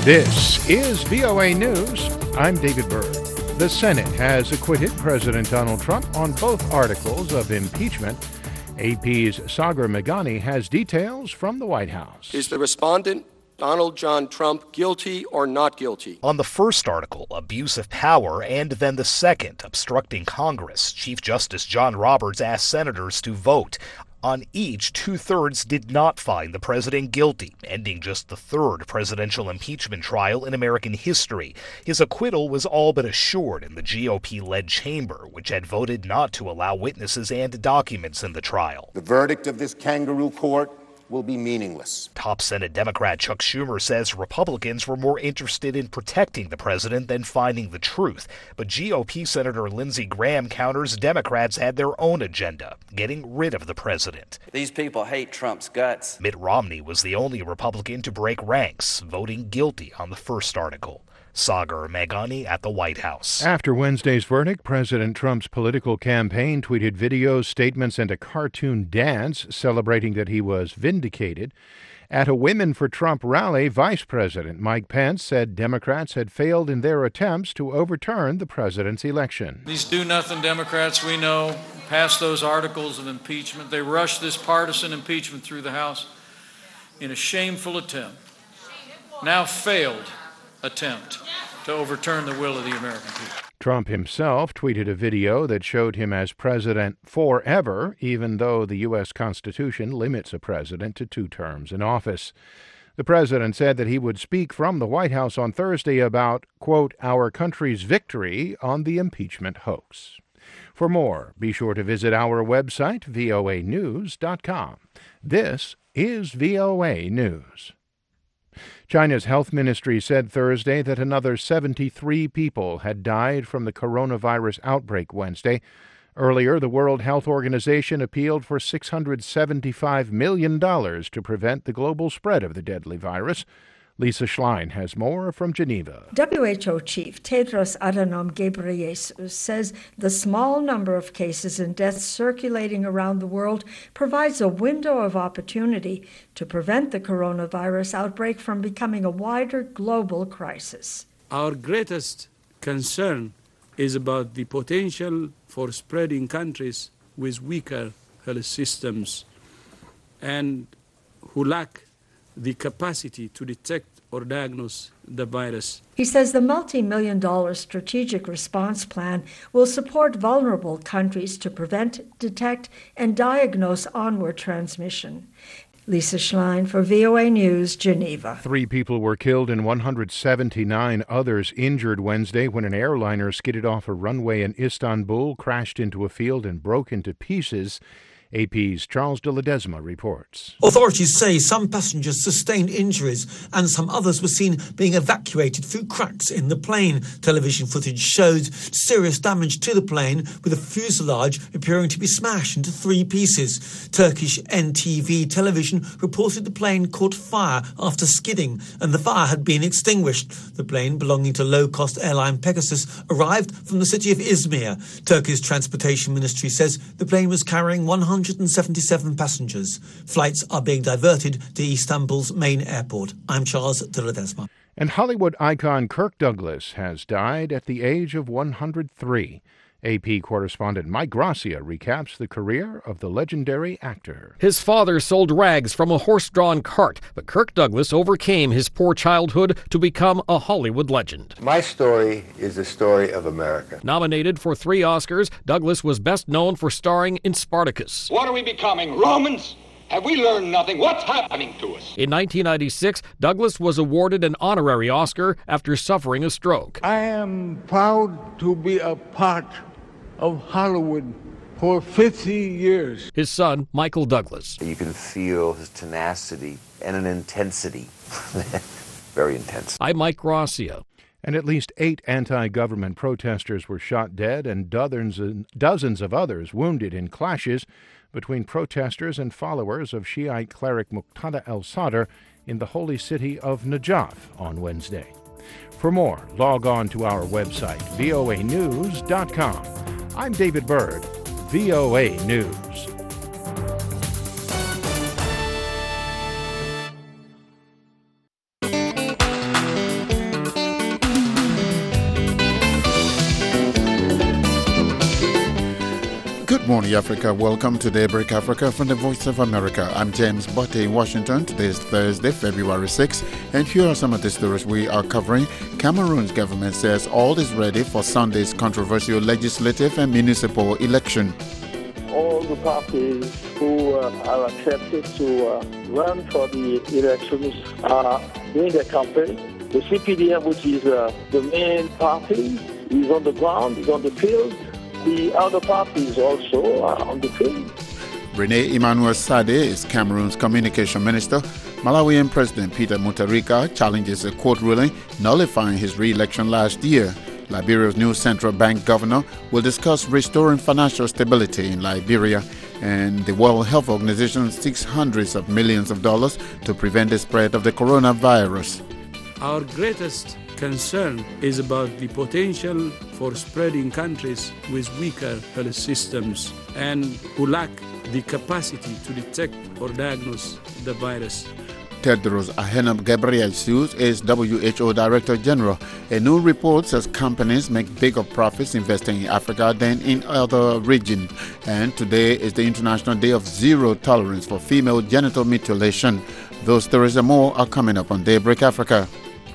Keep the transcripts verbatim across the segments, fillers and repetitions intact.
This is V O A News. I'm David Byrd. The Senate has acquitted President Donald Trump on both articles of impeachment. A P's Sagar Meghani has details from the White House. Is the respondent, Donald John Trump, guilty or not guilty? On the first article, abuse of power, and then the second, obstructing Congress, Chief Justice John Roberts asked senators to vote. On each, two-thirds did not find the president guilty, ending just the third presidential impeachment trial in American history. His acquittal was all but assured in the G O P-led chamber, which had voted not to allow witnesses and documents in the trial. The verdict of this kangaroo court will be meaningless. Top Senate Democrat Chuck Schumer says Republicans were more interested in protecting the president than finding the truth. But G O P Senator Lindsey Graham counters Democrats had their own agenda, getting rid of the president. These people hate Trump's guts. Mitt Romney was the only Republican to break ranks, voting guilty on the first article. Sagar Meghani at the White House. After Wednesday's verdict, President Trump's political campaign tweeted videos, statements, and a cartoon dance celebrating that he was vindicated. At a Women for Trump rally, Vice President Mike Pence said Democrats had failed in their attempts to overturn the president's election. These do-nothing Democrats, we know, passed those articles of impeachment. They rushed this partisan impeachment through the House in a shameful attempt, now failed attempt to overturn the will of the American people. Trump himself tweeted a video that showed him as president forever, even though the U S Constitution limits a president to two terms in office. The president said that he would speak from the White House on Thursday about, quote, our country's victory on the impeachment hoax. For more, be sure to visit our website, V O A news dot com. This is V O A News. China's health ministry said Thursday that another seventy-three people had died from the coronavirus outbreak Wednesday. Earlier, the World Health Organization appealed for six hundred seventy-five million dollars to prevent the global spread of the deadly virus. Lisa Schlein has more from Geneva. W H O Chief Tedros Adhanom Ghebreyesus says the small number of cases and deaths circulating around the world provides a window of opportunity to prevent the coronavirus outbreak from becoming a wider global crisis. Our greatest concern is about the potential for spreading countries with weaker health systems and who lack the capacity to detect or diagnose the virus. He says the multi-million dollar strategic response plan will support vulnerable countries to prevent, detect, and diagnose onward transmission. Lisa Schlein for V O A News, Geneva. Three people were killed and one hundred seventy-nine others injured Wednesday when an airliner skidded off a runway in Istanbul, crashed into a field, and broke into pieces. A P's Charles de Ledesma reports. Authorities say some passengers sustained injuries and some others were seen being evacuated through cracks in the plane. Television footage showed serious damage to the plane, with the fuselage appearing to be smashed into three pieces. Turkish N T V television reported the plane caught fire after skidding and the fire had been extinguished. The plane, belonging to low-cost airline Pegasus, arrived from the city of Izmir. Turkey's transportation ministry says the plane was carrying one hundred seventy-seven passengers. Flights are being diverted to Istanbul's main airport. I'm Charles de Ledesma. And Hollywood icon Kirk Douglas has died at the age of one hundred three. A P correspondent Mike Gracia recaps the career of the legendary actor. His father sold rags from a horse-drawn cart, but Kirk Douglas overcame his poor childhood to become a Hollywood legend. My story is the story of America. Nominated for three Oscars, Douglas was best known for starring in Spartacus. What are we becoming, Romans? Have we learned nothing? What's happening to us? In nineteen ninety-six, Douglas was awarded an honorary Oscar after suffering a stroke. I am proud to be a part of Hollywood for fifty years. His son, Michael Douglas. You can feel his tenacity and an intensity. Very intense. I'm Mike Gracia. And at least eight anti-government protesters were shot dead and dozens, and dozens of others wounded in clashes between protesters and followers of Shiite cleric Muqtada al-Sadr in the holy city of Najaf on Wednesday. For more, log on to our website, V O A news dot com. I'm David Byrd, V O A News. morning, Africa. Welcome to Daybreak Africa from the Voice of America. I'm James Botte in Washington. Today is Thursday, February sixth, and here are some of the stories we are covering. Cameroon's government says all is ready for Sunday's controversial legislative and municipal election. All the parties who uh, are accepted to uh, run for the elections are doing their campaign. The C P D M, which is uh, the main party, is on the ground, is on the field. The other parties also are on the field. Rene Emmanuel Sade is Cameroon's communication minister. Malawian President Peter Mutharika challenges a court ruling nullifying his re-election last year. Liberia's new central bank governor will discuss restoring financial stability in Liberia. And the World Health Organization seeks hundreds of millions of dollars to prevent the spread of the coronavirus. Our greatest concern is about the potential for spreading countries with weaker health systems and who lack the capacity to detect or diagnose the virus. Tedros Adhanom Ghebreyesus is W H O Director General. A new report says companies make bigger profits investing in Africa than in other regions. And today is the International Day of Zero Tolerance for Female Genital Mutilation. Those stories and more are coming up on Daybreak Africa.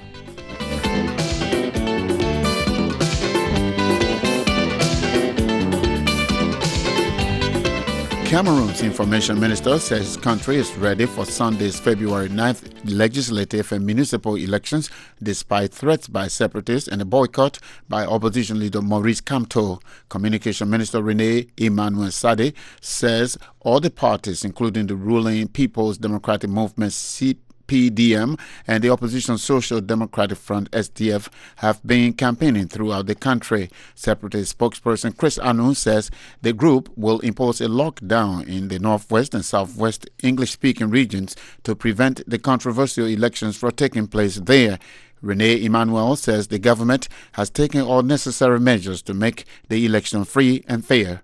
Cameroon's information minister says his country is ready for Sunday's February ninth legislative and municipal elections despite threats by separatists and a boycott by opposition leader Maurice Kamto. Communication Minister Rene Emmanuel Sade says all the parties, including the ruling People's Democratic Movement C P D M and the opposition Social Democratic Front S D F have been campaigning throughout the country. Separatist spokesperson Chris Anu says the group will impose a lockdown in the northwest and southwest English-speaking regions to prevent the controversial elections from taking place there. Rene Emmanuel says the government has taken all necessary measures to make the election free and fair.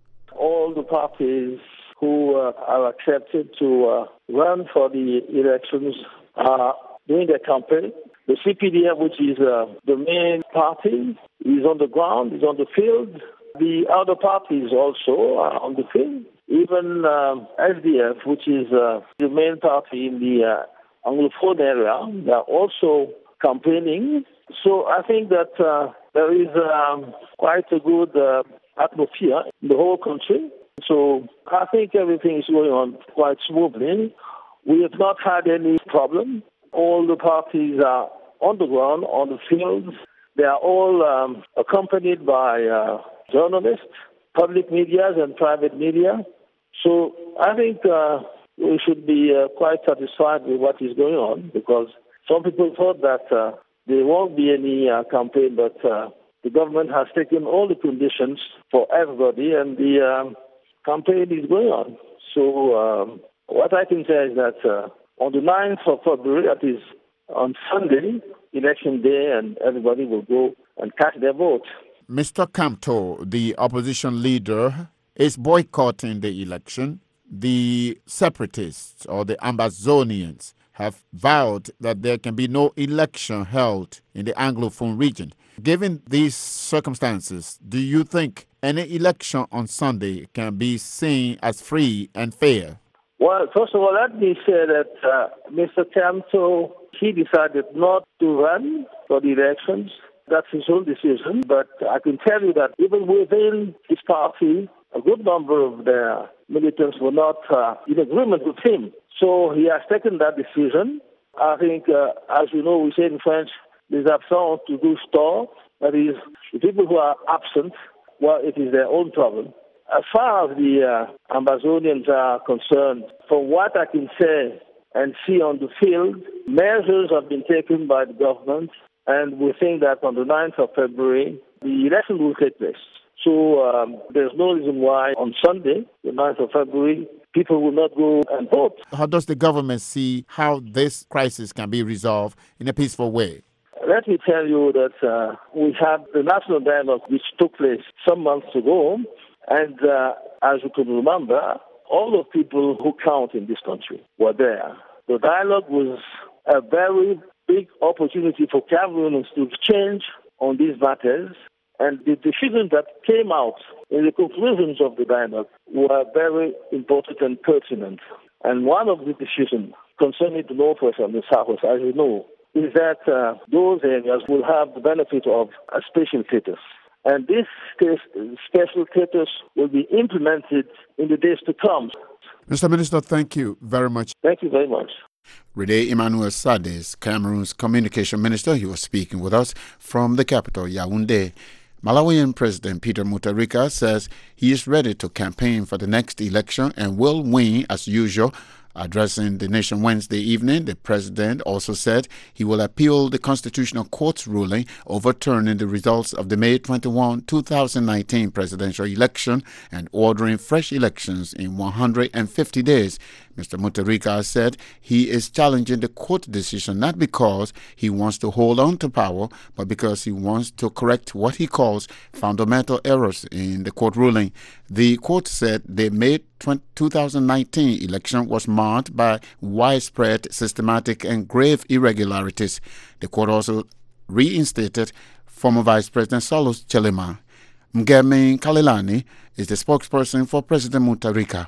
All the parties who uh, are accepted to uh, run for the elections are doing their campaign. The C P D M, which is uh, the main party, is on the ground, is on the field. The other parties also are on the field. Even um, S D F, which is uh, the main party in the uh, Anglophone area, they are also campaigning. So I think that uh, there is um, quite a good uh, atmosphere in the whole country. So I think everything is going on quite smoothly. We have not had any problem. All the parties are on the ground, on the fields. They are all um, accompanied by uh, journalists, public media and private media. So I think uh, we should be uh, quite satisfied with what is going on, because some people thought that uh, there won't be any uh, campaign, but uh, the government has taken all the conditions for everybody, and the um, campaign is going on. So um, what I can say is that uh, on the ninth of February, that is on Sunday, election day, and everybody will go and cast their vote. Mister Kamto, the opposition leader, is boycotting the election. The separatists or the Ambazonians have vowed that there can be no election held in the Anglophone region. Given these circumstances, do you think any election on Sunday can be seen as free and fair? Well, first of all, let me say that uh, Mister Kamto, he decided not to run for the elections. That's his own decision. But I can tell you that even within his party, a good number of their militants were not uh, in agreement with him. So he has taken that decision. I think, uh, as you know, we say in French, les absents to do store. That is, the people who are absent, well, it is their own problem. As far as the uh, Ambazonians are concerned, from what I can say and see on the field, measures have been taken by the government, and we think that on the ninth of February, the election will take place. So um, there's no reason why on Sunday, the ninth of February, people will not go and vote. How does the government see how this crisis can be resolved in a peaceful way? Let me tell you that uh, we had the national dialogue which took place some months ago, and uh, as you can remember, all the people who count in this country were there. The dialogue was a very big opportunity for Cameroonians to exchange on these matters. And the decisions that came out in the conclusions of the dialogue were very important and pertinent. And one of the decisions concerning the Northwest and the Southwest, as you know, is that uh, those areas will have the benefit of a special status. And this special status will be implemented in the days to come. Mister Minister, thank you very much. Thank you very much. Rede Emmanuel Sades, Cameroon's communication minister, he was speaking with us from the capital, Yaoundé. Malawian President Peter Mutharika says he is ready to campaign for the next election and will win as usual. Addressing the nation Wednesday evening, the president also said he will appeal the Constitutional Court's ruling overturning the results of the May twenty-first, two thousand nineteen presidential election and ordering fresh elections in one hundred fifty days. Mister Mutharika said he is challenging the court decision not because he wants to hold on to power, but because he wants to correct what he calls fundamental errors in the court ruling. The court said the May two thousand nineteen election was marked by widespread, systematic, and grave irregularities. The court also reinstated former Vice President Solus Chilima. Mgemi Kalilani is the spokesperson for President Mutharika.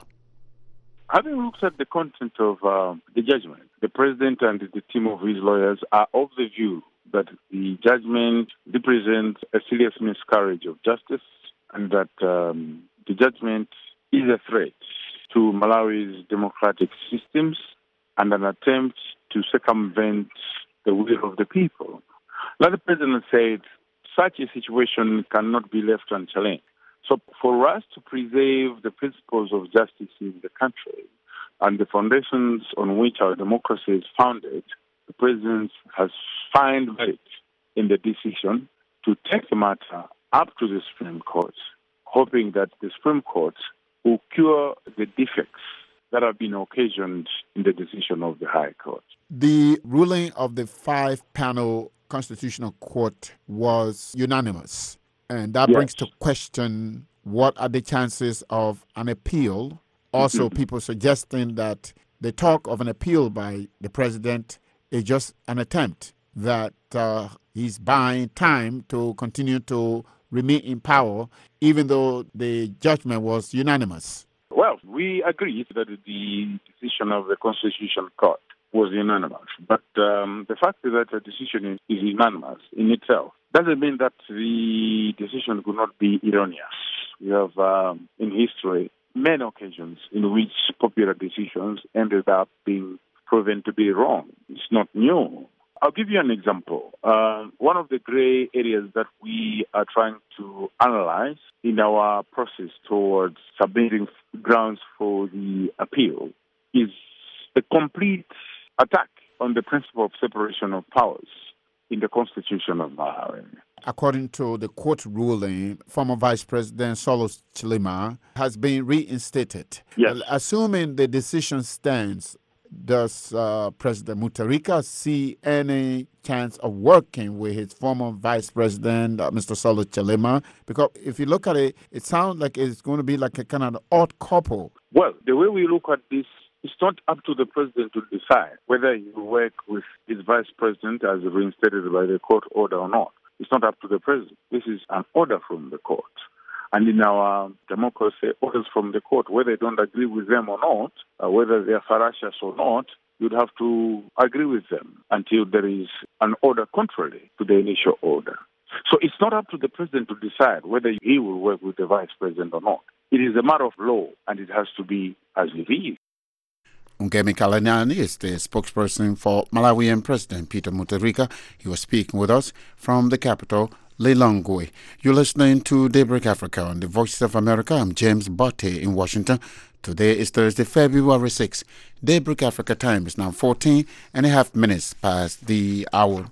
Having looked at the content of uh, the judgment, the president and the team of his lawyers are of the view that the judgment represents a serious miscarriage of justice and that um, the judgment is a threat to Malawi's democratic systems and an attempt to circumvent the will of the people. Like the president said, such a situation cannot be left unchallenged. So for us to preserve the principles of justice in the country and the foundations on which our democracy is founded, the president has found merit in the decision to take the matter up to the Supreme Court, hoping that the Supreme Court will cure the defects that have been occasioned in the decision of the High Court. The ruling of the five-panel Constitutional Court was unanimous. And that Yes. brings to question what are the chances of an appeal. Also, Mm-hmm. people suggesting that the talk of an appeal by the president is just an attempt, that uh, he's buying time to continue to remain in power, even though the judgment was unanimous. Well, we agree that the decision of the Constitutional Court was unanimous. But um, the fact that the decision is, is unanimous in itself doesn't mean that the decision could not be erroneous. We have, um, in history, many occasions in which popular decisions ended up being proven to be wrong. It's not new. I'll give you an example. Uh, one of the gray areas that we are trying to analyze in our process towards submitting grounds for the appeal is a complete attack on the principle of separation of powers in the Constitution of Malawi. According to the court ruling, former Vice President Solus Chilima has been reinstated. Yes. Assuming the decision stands, does uh, President Mutharika see any chance of working with his former Vice President, uh, Mister Solus Chilima? Because if you look at it, it sounds like it's going to be like a kind of odd couple. Well, the way we look at this, it's not up to the president to decide whether he will work with his vice president as reinstated by the court order or not. It's not up to the president. This is an order from the court. And in our democracy, orders from the court, whether you don't agree with them or not, uh, whether they are fallacious or not, you'd have to agree with them until there is an order contrary to the initial order. So it's not up to the president to decide whether he will work with the vice president or not. It is a matter of law, and it has to be as it is. Mgemi Kalilani is the spokesperson for Malawian President Peter Mutharika. He was speaking with us from the capital, Lilongwe. You're listening to Daybreak Africa on the Voice of America. I'm James Botte in Washington. Today is Thursday, February sixth. Daybreak Africa time is now fourteen and a half minutes past the hour.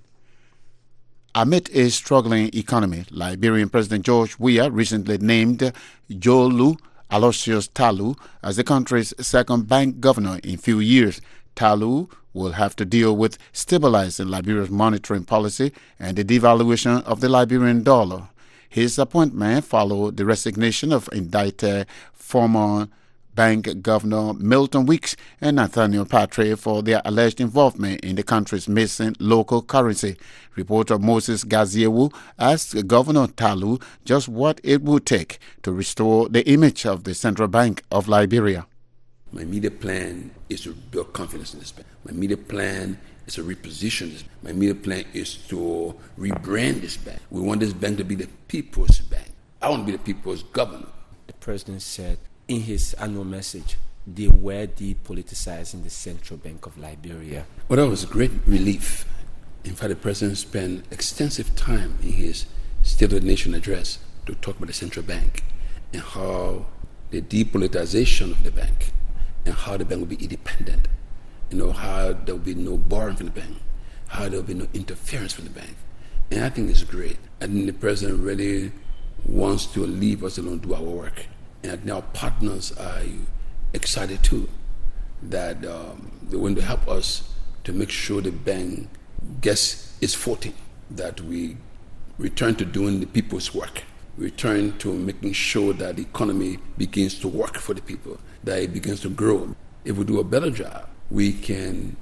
Amid a struggling economy, Liberian President George Weah recently named Jolu Aloysius Talu as the country's second bank governor in few years. Talu will have to deal with stabilizing Liberia's monetary policy and the devaluation of the Liberian dollar. His appointment followed the resignation of indicted former Bank Governor Milton Weeks and Nathaniel Patre for their alleged involvement in the country's missing local currency. Reporter Moses Gaziewu asked Governor Talu just what it would take to restore the image of the Central Bank of Liberia. My immediate plan is to build confidence in this bank. My immediate plan is to reposition this. My immediate plan is to rebrand this bank. We want this bank to be the people's bank. I want to be the people's governor. The president said in his annual message, they were depoliticizing the Central Bank of Liberia. Well, that was a great relief. In fact, the president spent extensive time in his State of the Nation address to talk about the central bank and how the depoliticization of the bank and how the bank will be independent. You know, how there will be no borrowing from the bank, how there will be no interference from the bank. And I think it's great. I think the president really wants to leave us alone do our work. And our partners are excited too that um, they want to help us to make sure the bank gets its footing, that we return to doing the people's work, return to making sure that the economy begins to work for the people, that it begins to grow. If we do a better job, we can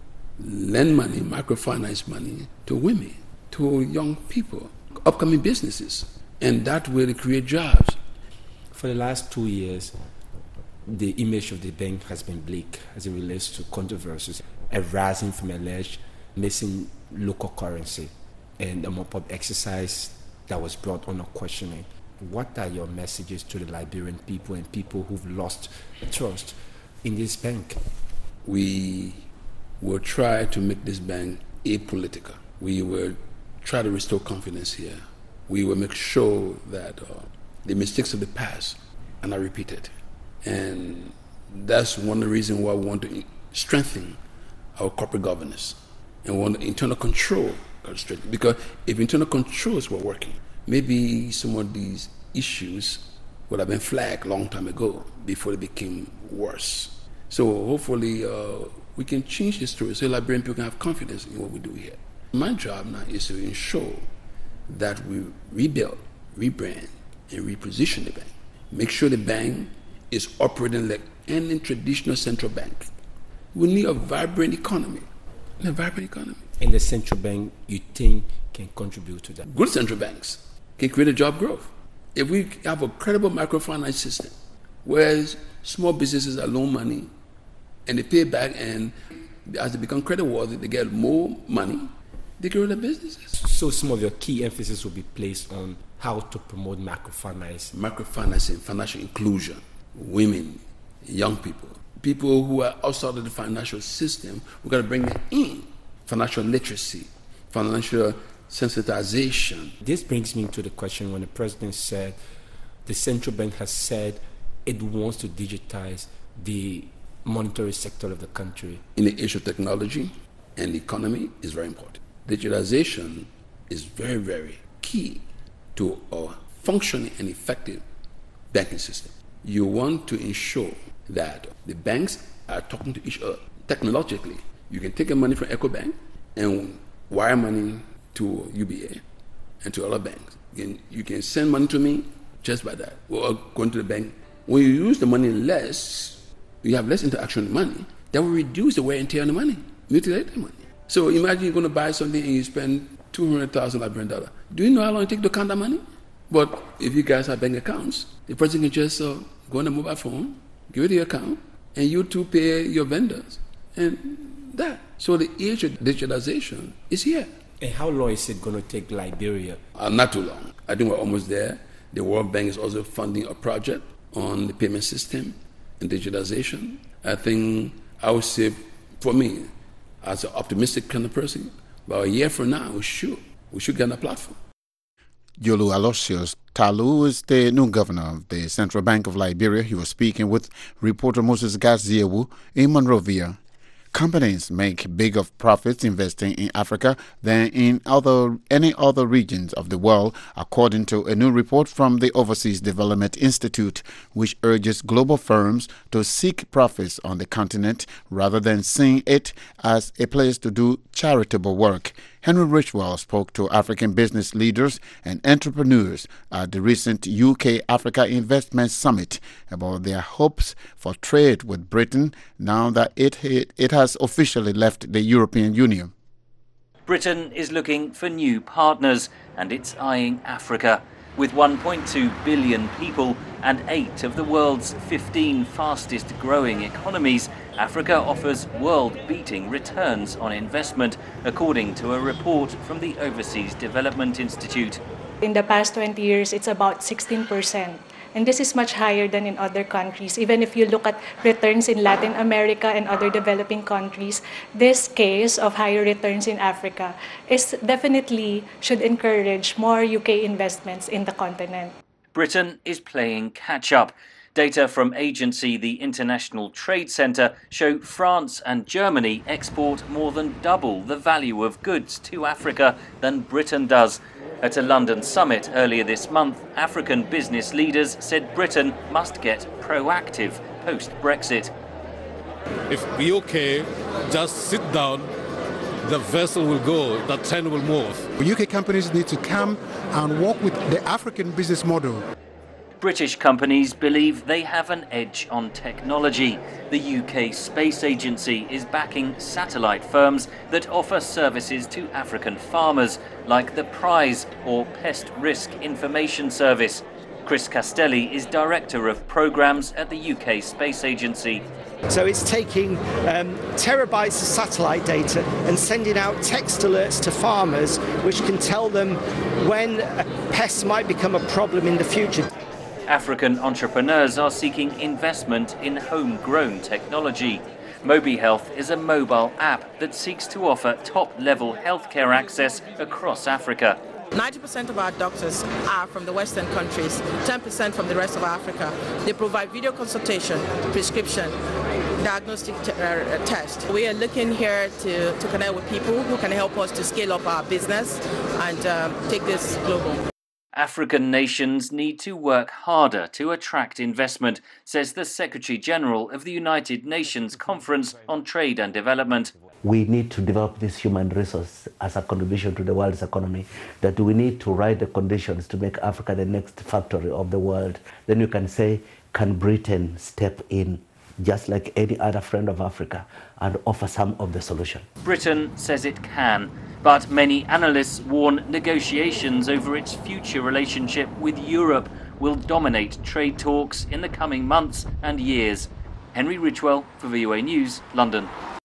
lend money, microfinance money to women, to young people, upcoming businesses, and that will create jobs. For the last two years, the image of the bank has been bleak as it relates to controversies arising from alleged missing local currency and a mop-up exercise that was brought under questioning. What are your messages to the Liberian people and people who've lost trust in this bank? We will try to make this bank apolitical. We will try to restore confidence here. We will make sure that uh, the mistakes of the past are not repeated. And that's one of the reasons why we want to strengthen our corporate governance and want internal control. Because if internal controls were working, maybe some of these issues would have been flagged a long time ago before they became worse. So hopefully uh, we can change the story so Liberian people can have confidence in what we do here. My job now is to ensure that we rebuild, rebrand, and reposition the bank. Make sure the bank is operating like any traditional central bank. We need a vibrant economy. A vibrant economy. And the central bank, you think, can contribute to that? Good central banks can create a job growth. If we have a credible microfinance system where small businesses are loan money and they pay back, and as they become creditworthy, they get more money, they grow their businesses. So some of your key emphasis will be placed on how to promote microfinance. Microfinance and financial inclusion, women, young people, people who are outside of the financial system, we've got to bring them in. Financial literacy, financial sensitization. This brings me to the question when the president said the central bank has said it wants to digitize the monetary sector of the country. In the age of technology and the economy is very important. Digitalization is very, very key to a functioning and effective banking system. You want to ensure that the banks are talking to each other technologically. You can take your money from EcoBank and wire money to U B A and to other banks. You can, you can send money to me just by that. Or going to the bank. When you use the money less, you have less interaction with money. That will reduce the wear and tear on the money, mutilate the money. So imagine you're going to buy something and you spend two hundred thousand Liberian dollars. Do you know how long it takes to count that money? But if you guys have bank accounts, the person can just uh, go on the mobile phone, give it the account, and you two pay your vendors. And that. So the age of digitalization is here. And how long is it going to take Liberia? Uh, not too long. I think we're almost there. The World Bank is also funding a project on the payment system and digitalization. I think I would say, for me, as an optimistic kind of person, about a year from now, we should, we should get on a platform. Yolu Aloysius Talu is the new governor of the Central Bank of Liberia. He was speaking with reporter Moses Gaziewu in Monrovia. Companies make bigger profits investing in Africa than in other any other regions of the world, according to a new report from the Overseas Development Institute, which urges global firms to seek profits on the continent rather than seeing it as a place to do charitable work. Henry Richwell spoke to African business leaders and entrepreneurs at the recent U K Africa Investment Summit about their hopes for trade with Britain now that it, it, it has officially left the European Union. Britain is looking for new partners, and it's eyeing Africa. With one point two billion people and eight of the world's fifteen fastest growing economies, Africa offers world-beating returns on investment, according to a report from the Overseas Development Institute. In the past twenty years, it's about sixteen percent. And this is much higher than in other countries. Even if you look at returns in Latin America and other developing countries, this case of higher returns in Africa is definitely should encourage more U K investments in the continent. Britain is playing catch-up. Data from agency the International Trade Centre show France and Germany export more than double the value of goods to Africa than Britain does. At a London summit earlier this month, African business leaders said Britain must get proactive post-Brexit. If the U K just sit down, the vessel will go, the train will move. U K companies need to come and work with the African business model. British companies believe they have an edge on technology. The U K Space Agency is backing satellite firms that offer services to African farmers, like the Prize or Pest Risk Information Service. Chris Castelli is Director of Programmes at the U K Space Agency. So it's taking um, terabytes of satellite data and sending out text alerts to farmers, which can tell them when pests might become a problem in the future. African entrepreneurs are seeking investment in homegrown technology. MobiHealth is a mobile app that seeks to offer top-level healthcare access across Africa. ninety percent of our doctors are from the Western countries, ten percent from the rest of Africa. They provide video consultation, prescription, diagnostic t- uh, test. We are looking here to, to connect with people who can help us to scale up our business and um, take this global. African nations need to work harder to attract investment, says the Secretary-General of the United Nations Conference on Trade and Development. We need to develop this human resource as a contribution to the world's economy, that we need to write the conditions to make Africa the next factory of the world. Then you can say, can Britain step in, just like any other friend of Africa, and offer some of the solution? Britain says it can. But many analysts warn negotiations over its future relationship with Europe will dominate trade talks in the coming months and years. Henry Richwell for V O A News, London.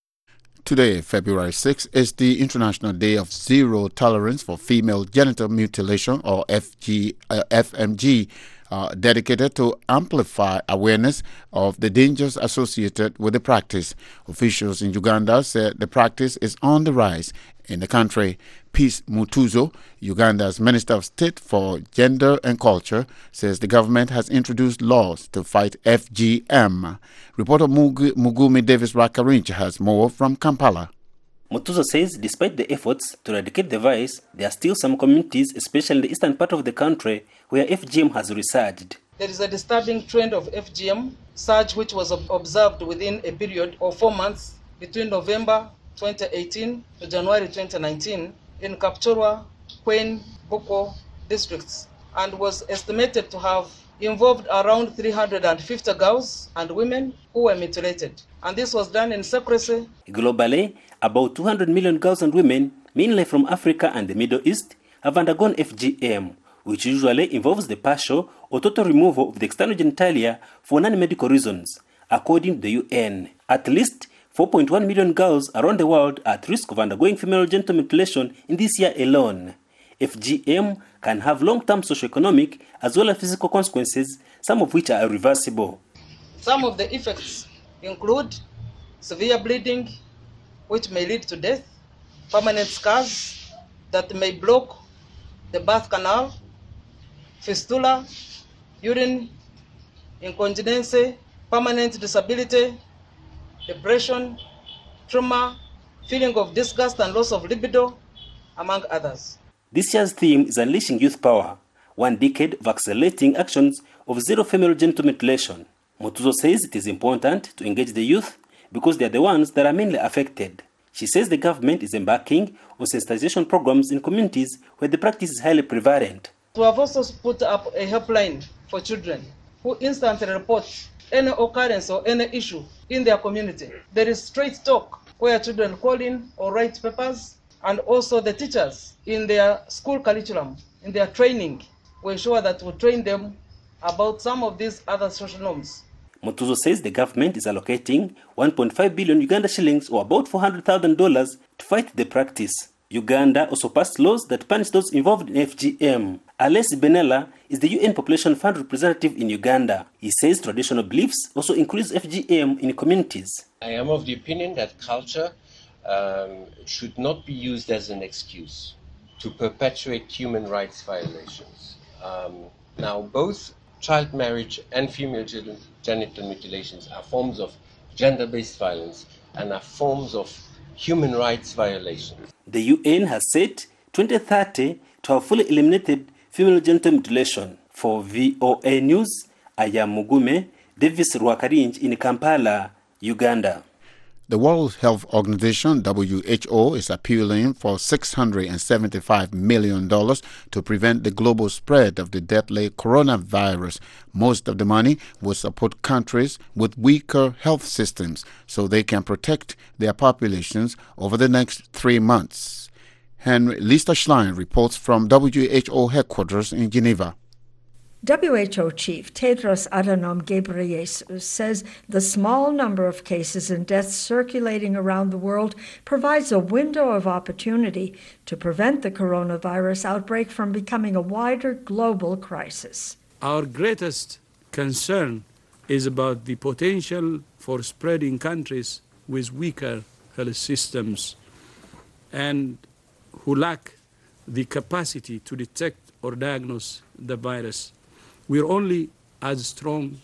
Today, February sixth, is the International Day of Zero Tolerance for Female Genital Mutilation, or F G, uh, F M G, uh, dedicated to amplify awareness of the dangers associated with the practice. Officials in Uganda said the practice is on the rise in the country. Peace Mutuzo, Uganda's Minister of State for Gender and Culture, says the government has introduced laws to fight F G M. Reporter Mug- Mugumi Davis Rakarinch has more from Kampala. Mutuzo says despite the efforts to eradicate the virus, there are still some communities, especially in the eastern part of the country, where F G M has resurged. There is a disturbing trend of F G M surge which was observed within a period of four months between November twenty eighteen to January twenty nineteen in Kapchorwa, Kwen, Boko districts, and was estimated to have involved around three hundred fifty girls and women who were mutilated. And this was done in secrecy. Globally, about two hundred million girls and women, mainly from Africa and the Middle East, have undergone F G M, which usually involves the partial or total removal of the external genitalia for non-medical reasons. According to the U N, at least four point one million girls around the world are at risk of undergoing female genital mutilation in this year alone. F G M can have long-term socioeconomic as well as physical consequences, some of which are irreversible. Some of the effects include severe bleeding, which may lead to death, permanent scars that may block the birth canal, fistula, urine incontinence, permanent disability, depression, trauma, feeling of disgust and loss of libido, among others. This year's theme is Unleashing Youth Power, one decade of accelerating actions of zero female genital mutilation. Mutuzo says it is important to engage the youth because they are the ones that are mainly affected. She says the government is embarking on sensitization programs in communities where the practice is highly prevalent. We have also put up a helpline for children who instantly report any occurrence or any issue in their community. There is straight talk where children call in or write papers, and also the teachers in their school curriculum, in their training, we ensure that we train them about some of these other social norms. Mutuzo says the government is allocating one point five billion Uganda shillings, or about four hundred thousand dollars, to fight the practice. Uganda also passed laws that punish those involved in F G M. Alessi Benella is the U N Population Fund representative in Uganda. He says traditional beliefs also increase F G M in communities. I am of the opinion that culture um, should not be used as an excuse to perpetuate human rights violations. Um, now, both child marriage and female genital mutilations are forms of gender-based violence and are forms of human rights violations. The U N has set twenty thirty to have fully eliminated female genital mutilation. For V O A News, I am Mugume Davis Rwakarinj in Kampala, Uganda. The World Health Organization, W H O, is appealing for six hundred seventy-five million dollars to prevent the global spread of the deadly coronavirus. Most of the money will support countries with weaker health systems so they can protect their populations over the next three months. Henry Lisa Schlein reports from W H O headquarters in Geneva. W H O Chief Tedros Adhanom Ghebreyesus says the small number of cases and deaths circulating around the world provides a window of opportunity to prevent the coronavirus outbreak from becoming a wider global crisis. Our greatest concern is about the potential for spreading countries with weaker health systems and who lack the capacity to detect or diagnose the virus. We're only as strong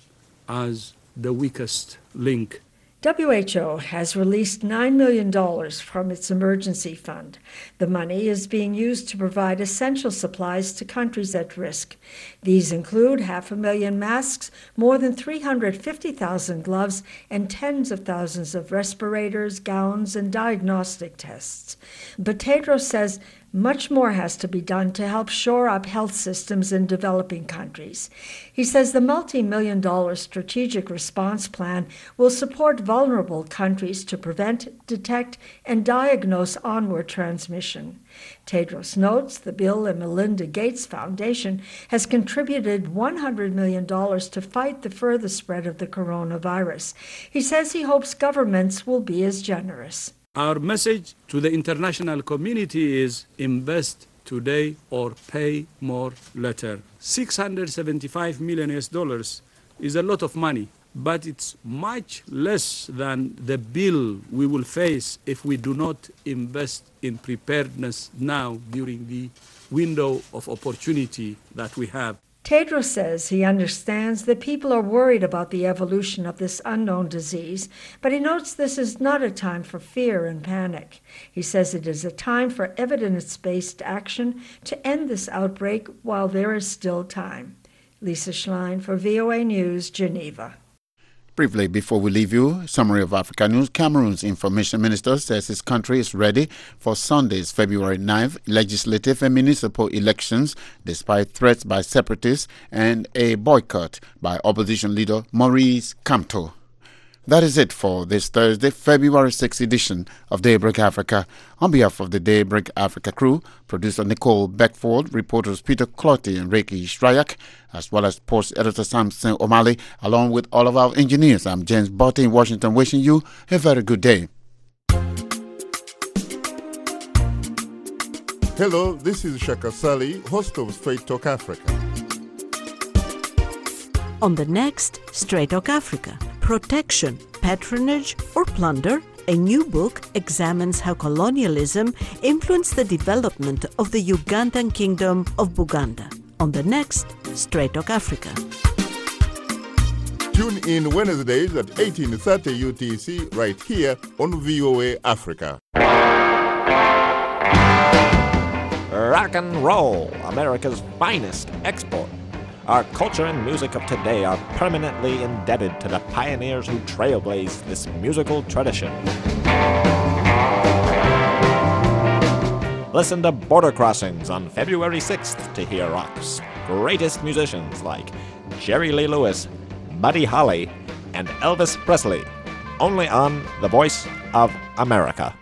as the weakest link. W H O has released nine million dollars from its emergency fund. The money is being used to provide essential supplies to countries at risk. These include half a million masks, more than three hundred fifty thousand gloves, and tens of thousands of respirators, gowns, and diagnostic tests. But Tedros says much more has to be done to help shore up health systems in developing countries. He says the multi-million dollar strategic response plan will support vulnerable countries to prevent, detect, and diagnose onward transmission. Tedros notes the Bill and Melinda Gates Foundation has contributed one hundred million dollars to fight the further spread of the coronavirus. He says he hopes governments will be as generous. Our message to the international community is invest today or pay more later. six hundred seventy-five million U S dollars is a lot of money, but it's much less than the bill we will face if we do not invest in preparedness now during the window of opportunity that we have. Tedros says he understands that people are worried about the evolution of this unknown disease, but he notes this is not a time for fear and panic. He says it is a time for evidence-based action to end this outbreak while there is still time. Lisa Schlein for V O A News, Geneva. Briefly, before we leave you, summary of Africa News. Cameroon's information minister says his country is ready for Sunday's February ninth legislative and municipal elections, despite threats by separatists and a boycott by opposition leader Maurice Kamto. That is it for this Thursday, February sixth edition of Daybreak Africa. On behalf of the Daybreak Africa crew, producer Nicole Beckford, reporters Peter Clotty and Reiki Shryak, as well as post editor Samson O'Malley, along with all of our engineers, I'm James Botte in Washington, wishing you a very good day. Hello, this is Shaka Sali, host of Straight Talk Africa. On the next Straight Talk Africa, protection, patronage, or plunder? A new book examines how colonialism influenced the development of the Ugandan kingdom of Buganda. On the next Straight Talk Africa. Tune in Wednesdays at eighteen thirty U T C right here on V O A Africa. Rock and roll, America's finest export. Our culture and music of today are permanently indebted to the pioneers who trailblazed this musical tradition. Listen to Border Crossings on February sixth to hear rock's greatest musicians like Jerry Lee Lewis, Buddy Holly, and Elvis Presley, only on The Voice of America.